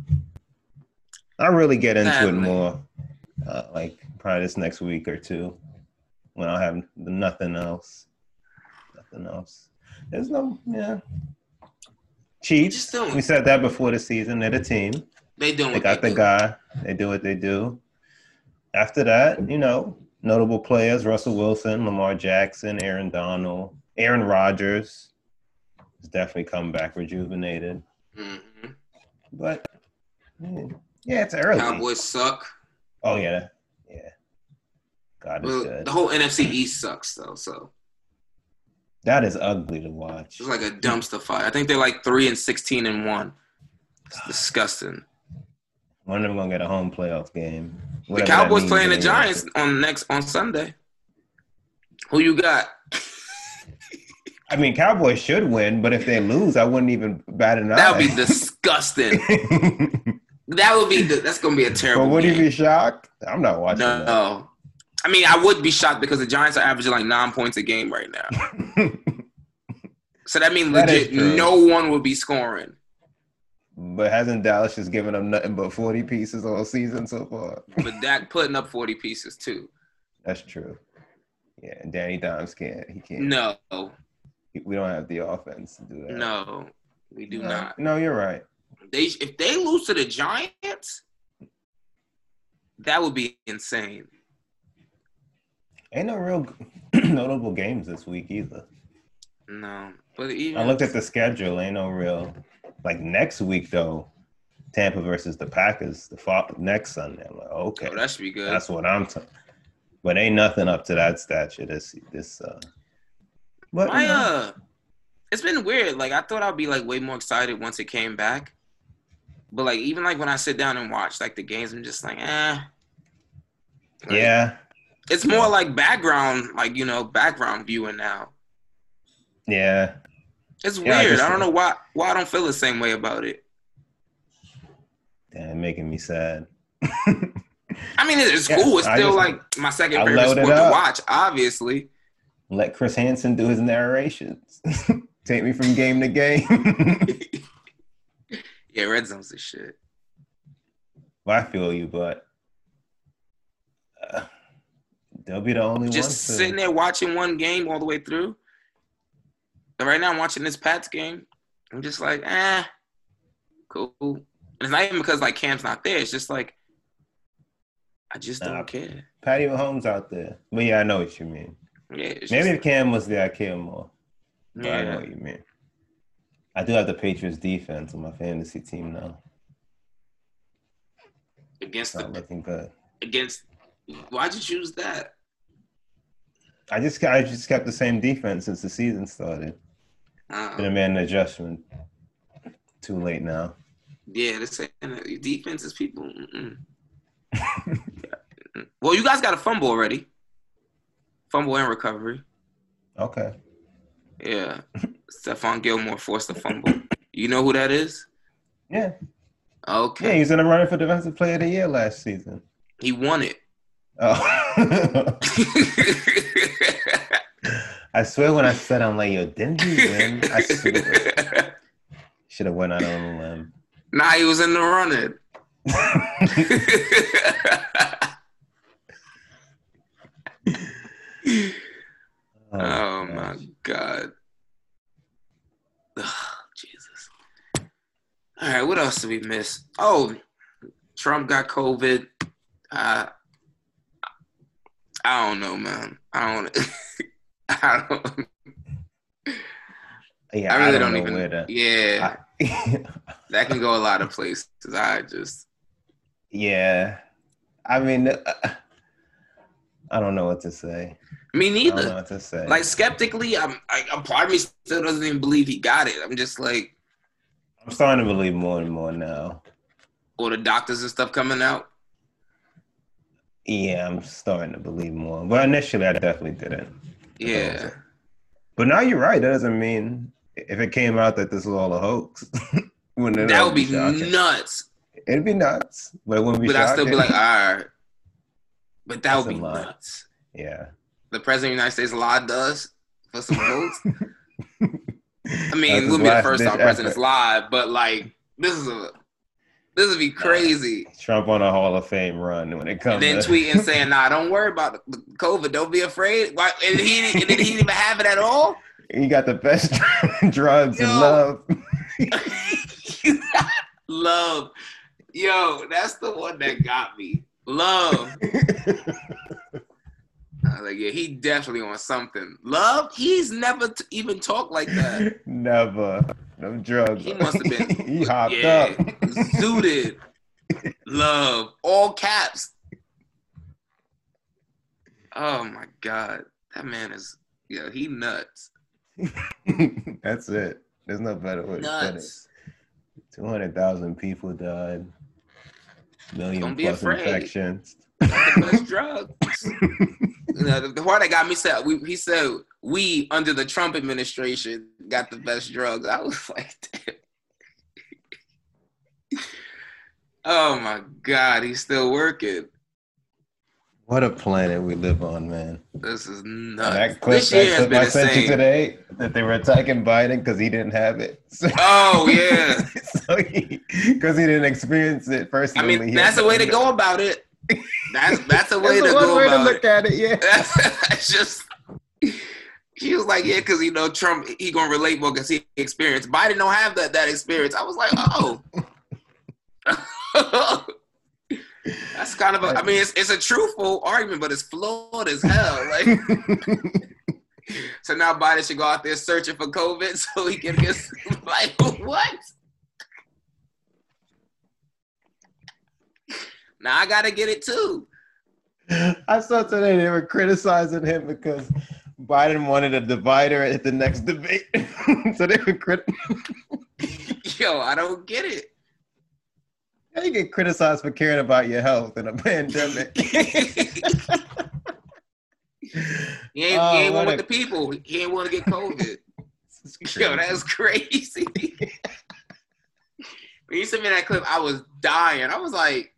I'll really get into Sadly. it more, uh, like probably this next week or two, when I'll have nothing else. Nothing else. There's no, yeah. Chiefs. Just don't- We said that before the season. They're the team. They doing They what got they the do. guy. They do what they do. After that, you know, notable players: Russell Wilson, Lamar Jackson, Aaron Donald, Aaron Rodgers has definitely come back rejuvenated. Mhm. But yeah. Yeah, it's early. Cowboys suck. Oh yeah, yeah. God is Well, good. the whole N F C East sucks though, so That is ugly to watch. it's like a dumpster fire. I think they're like three and sixteen and one. It's disgusting. One of them gonna get a home playoff game. The Whatever that Cowboys means playing in the Giants on next on Sunday. Who you got? I mean, Cowboys should win, but if they lose, I wouldn't even bat an eye. That would be disgusting. That would be the, that's gonna be a terrible. But would game. you be shocked? I'm not watching No, that. I mean I would be shocked because the Giants are averaging like nine points a game right now. So that means That is legit true. no one will be scoring. But hasn't Dallas just given them nothing but forty pieces all season so far? But Dak putting up forty pieces too. That's true. Yeah, and Danny Dimes can't. He can't. No, We don't have the offense to do that. no, we do no, not. No, you're right. They if they lose to the Giants, that would be insane. Ain't no real notable games this week either. No, but even I looked at the schedule. Ain't no real. Like next week though, Tampa versus the Packers the fall, next Sunday. I'm like, okay, oh, that should be good. that's what I'm talking. But ain't nothing up to that stature this this. Uh, but My you know, uh, it's been weird. Like I thought I'd be like way more excited once it came back, but like even like when I sit down and watch like the games, I'm just like, eh. Like, yeah, it's more like background, like you know, background viewing now. yeah. It's Yeah, I weird. just- I don't know why why I don't feel the same way about it. Damn, making me sad. I mean, it's Yeah, cool. It's I still just- like my second I favorite load it sport to up. watch, obviously. Let Chris Hansen do his narrations. Take me from game to game. Yeah, red zone's the shit. Well, I feel you, but uh, they'll be the only Just ones. to- sitting there watching one game all the way through. But right now, I'm watching this Pats game. I'm just like, eh, cool. And it's not even because like Cam's not there. It's just like I just don't Nah. care. Patty Mahomes out there. But yeah, I know what you mean. Yeah, it's Maybe just, if Cam was there, I'd care more. But I know yeah. what you mean. I do have the Patriots defense on my fantasy team now. against It's not the looking good. against. Why'd you choose that? I just I just kept the same defense since the season started. Uh, Been a man an adjustment. Too late now. yeah, this ain't- defense is people. Mm-mm. Well, you guys got a fumble already. Fumble and recovery. Okay. Yeah. Stephon Gilmore forced a fumble. You know who that is? Yeah. Okay. Yeah, he was in the running for Defensive Player of the Year last season. He won it. Oh. I swear when I said, I'm like, yo, didn't he win? I swear. Should have went out on a limb. Nah, he was in the running. Oh, Oh, gosh. my God. Ugh, Jesus. All right, what else did we miss? Oh, Trump got COVID. Uh, I don't know, man. I don't. I don't. Yeah, I really don't, don't, know even. where to. Yeah, I- that can go a lot of places. I just. yeah, I mean, uh, I don't know what to say. Me neither. I don't know what to say. Like skeptically, I'm. I, a part of me still doesn't even believe he got it. I'm just like, I'm starting to believe more and more now. Or the doctors and stuff coming out. Yeah, I'm starting to believe more. But initially, I definitely didn't. Yeah. But now you're right. That doesn't mean if it came out that this was all a hoax. Wouldn't that would be shocking? nuts. It'd be nuts, but it wouldn't be. But shocking. I'd still be like, all right. But that That's would be a lot. nuts. Yeah. The president of the United States lied to us for some votes. I mean, That's it wouldn't be his the last first ditch time presidents effort. lied, but like this is a this would be crazy. Trump on a Hall of Fame run when it comes. And then to... tweeting saying, "Nah, don't worry about the COVID. Don't be afraid." Why? And he and then he didn't even have it at all. He got the best drugs Yo. and love. Love, yo, that's the one that got me. Love. I was like, yeah, he definitely on something. Love, he's never t- even talked like that. Never. No drugs. He must have been. he hopped yeah, up. Zooted. Love, all caps. Oh my God, that man is, yeah, he nuts. That's it. There's no better way to put it. Nuts. two hundred thousand people died. Million Don't be plus afraid. infections. Got the best drugs. You know, the, the part that got me said, we, he said, we, under the Trump administration, got the best drugs. I was like, damn. Oh, my God. He's still working. What a planet we live on, man. This is And nuts. that clip, This year that has clip been I sent you insane. today, that they were attacking Biden because he didn't have it. So, Oh, yeah. so he, because he didn't experience it I personally. mean, he that's had a way to to- go about it. That's that's a way That's to one go way about to look it. at it, yeah. That's just, he was like, yeah, because, you know, Trump, he going to relate more because he experienced. Biden don't have that that experience. I was like, oh. That's kind of a, I mean, it's, it's a truthful argument, but it's flawed as hell. Like, so now Biden should go out there searching for COVID so he can get, like, what? Now I got to get it too. I saw today they were criticizing him because Biden wanted a divider at the next debate. So they were crit- Yo, I don't get it. How you get criticized for caring about your health in a pandemic? He ain't, Oh, he ain't one what with a- the people. He ain't want to get COVID. Yo, that's crazy. When you sent me that clip, I was dying. I was like,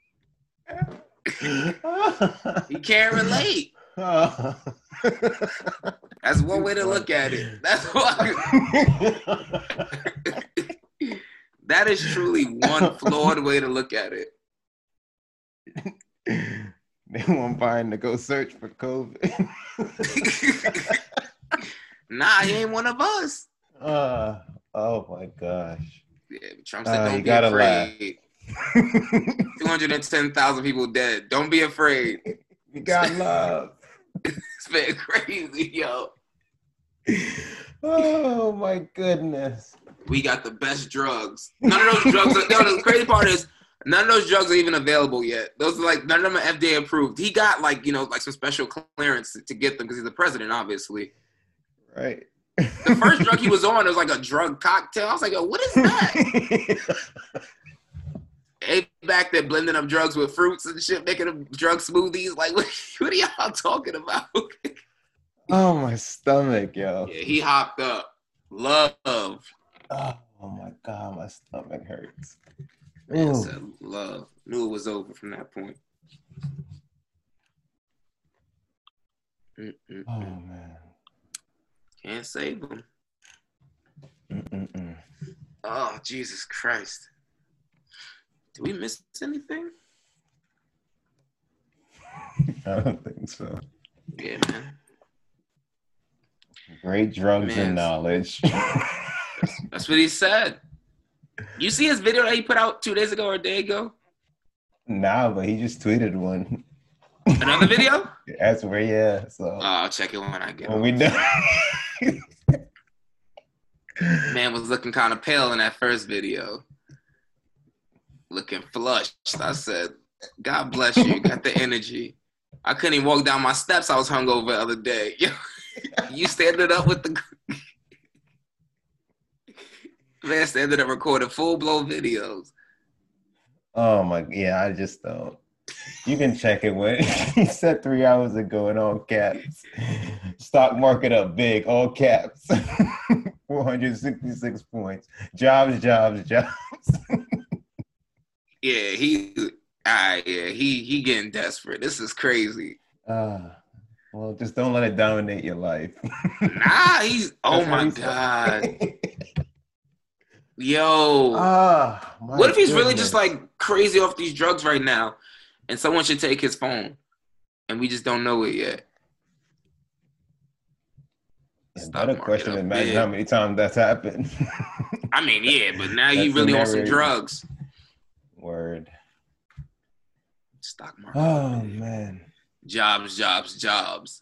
he can't relate. That's one way to look at it. That's why. That is truly one flawed way to look at it. They want Biden to go search for COVID. Nah, he ain't one of us. Uh, oh my gosh. Yeah, Trump said, Uh, don't you be gotta afraid. two hundred ten thousand people dead. Don't be afraid. You got love. It's been crazy, yo. Oh my goodness. We got the best drugs. None of those drugs are, no, the crazy part is none of those drugs are even available yet. Those are like, none of them are F D A approved. He got like, you know, like some special clearance to get them because he's the president, obviously. Right. The first drug he was on, it was like a drug cocktail. I was like, yo, what is that? Hey, back there blending up drugs with fruits and shit, making them drug smoothies. Like, what, what are y'all talking about? Oh, my stomach, yo. Yeah, he hopped up. Love. Oh, oh my God, my stomach hurts. Man Ooh. said love. Knew it was over from that point. Mm-mm. Oh, man. Can't save him. Mm-mm-mm. Oh, Jesus Christ. Did we miss anything? I don't think so. Yeah, man. Great drugs Man. and knowledge. That's what he said. You see his video that he put out two days ago or a day ago? Nah, but he just tweeted one. Another video? That's where, yeah. So Oh, I'll check it when I get when home. we done. Man was looking kind of pale in that first video. Looking flushed. I said, God bless you. Got the energy. I couldn't even walk down my steps. I was hungover the other day. You standing up with the man standing up recording full blown videos. Oh my, yeah, I just don't. You can check it when he said three hours ago in all caps. Stock market up big, all caps. four hundred sixty-six points. Jobs, jobs, jobs. Yeah, he, ah, yeah, he, he getting desperate. This is crazy. Uh, well, just don't let it dominate your life. Nah, he's. Oh my god. Yo. Ah, what if he's goodness. really just like crazy off these drugs right now, and someone should take his phone, and we just don't know it yet? Another question. Imagine how many times that's happened. I mean, yeah, but now you really on some drugs. Word. Stock market. Oh man. Jobs, jobs, jobs.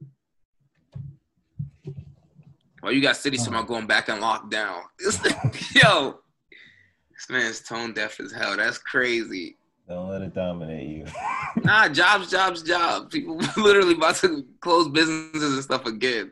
Well, you got cities talking about going back in lockdown. Yo, this man's tone deaf as hell. That's crazy. Don't let it dominate you. Nah, jobs, jobs, jobs. People literally about to close businesses and stuff again.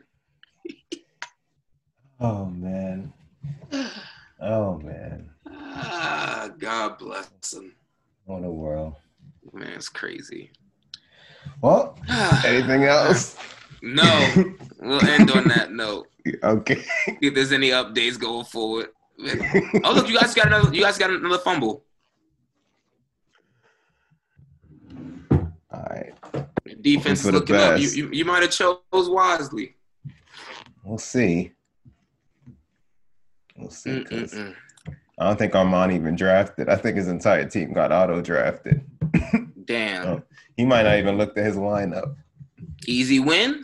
Oh man. Oh man. Ah, God bless him. What a world. Man, it's crazy. Well, anything else? No. We'll end on that note. Okay. If there's any updates going forward. Oh, look, you guys got another. You guys got another fumble. All right. Defense is looking up. You, you, you might have chose wisely. We'll see. We'll see. I don't think Armani even drafted. I think his entire team got auto drafted. Damn. So he might not even look at his lineup. Easy win?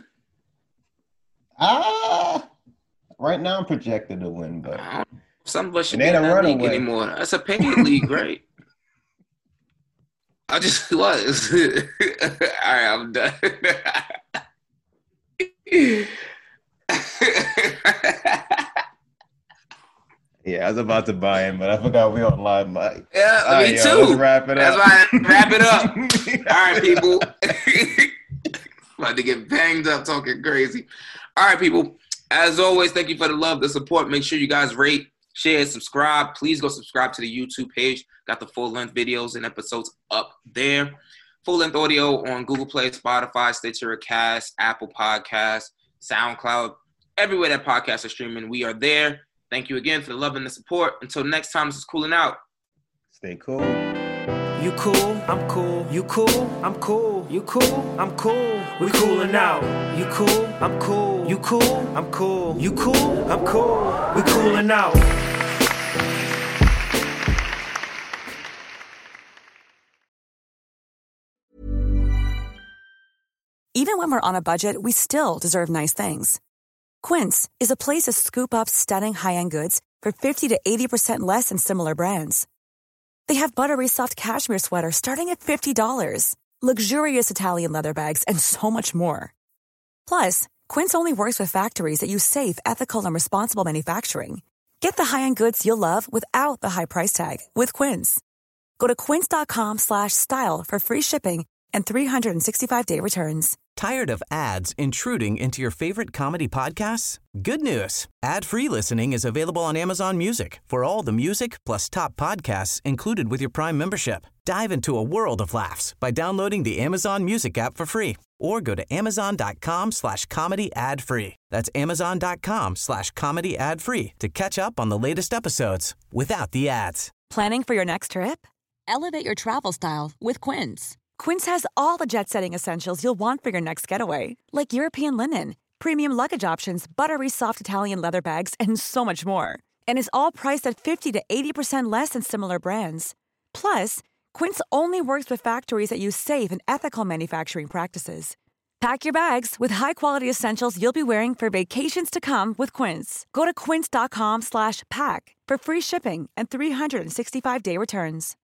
Ah. Right now I'm projected to win, but some of us should be in that league anymore. That's a paid league, right? I just was. All right, I'm done. Yeah, I was about to buy him, but I forgot we on live mic. Yeah, All me right, too. Yo, let's wrap it That's up. why I wrap it up. All right, people. About to get banged up talking crazy. All right, people. As always, thank you for the love, the support. Make sure you guys rate, share, subscribe. Please go subscribe to the YouTube page. Got the full-length videos and episodes up there. Full-length audio on Google Play, Spotify, Stitcher, Cast, Apple Podcasts, SoundCloud. Everywhere that podcasts are streaming, we are there. Thank you again for the love and the support. Until next time, this is Cooling Out. Stay cool. You cool, I'm cool. You cool, I'm cool. You cool, I'm cool. We coolin' out. You cool, I'm cool. You cool, I'm cool. You cool, I'm cool. We coolin' out. Even when we're on a budget, we still deserve nice things. Quince is a place to scoop up stunning high-end goods for fifty to eighty percent less than similar brands. They have buttery soft cashmere sweaters starting at fifty dollars, luxurious Italian leather bags, and so much more. Plus, Quince only works with factories that use safe, ethical, and responsible manufacturing. Get the high-end goods you'll love without the high price tag with Quince. Go to quince.com slash style for free shipping and three sixty-five day returns. Tired of ads intruding into your favorite comedy podcasts? Good news. Ad-free listening is available on Amazon Music for all the music plus top podcasts included with your Prime membership. Dive into a world of laughs by downloading the Amazon Music app for free or go to amazon.com slash comedy ad free. That's amazon.com slash comedy ad free to catch up on the latest episodes without the ads. Planning for your next trip? Elevate your travel style with Quince. Quince has all the jet-setting essentials you'll want for your next getaway, like European linen, premium luggage options, buttery soft Italian leather bags, and so much more. And is all priced at fifty to eighty percent less than similar brands. Plus, Quince only works with factories that use safe and ethical manufacturing practices. Pack your bags with high-quality essentials you'll be wearing for vacations to come with Quince. Go to quince.com slash pack for free shipping and three sixty-five day returns.